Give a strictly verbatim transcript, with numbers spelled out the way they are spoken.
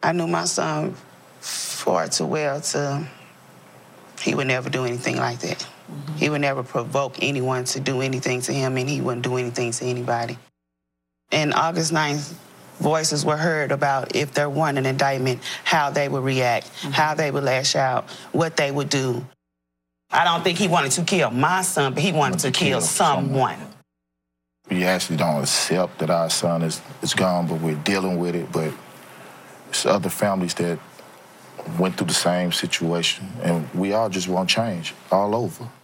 I knew my son far too well to, he would never do anything like that. Mm-hmm. He would never provoke anyone to do anything to him, and he wouldn't do anything to anybody. And August ninth, voices were heard about if there weren't an indictment, how they would react, mm-hmm. how they would lash out, what they would do. I don't think he wanted to kill my son, but he wanted to, to kill, kill someone. someone. We actually don't accept that our son is, is gone, but we're dealing with it. But it's other families that went through the same situation, and we all just want change all over.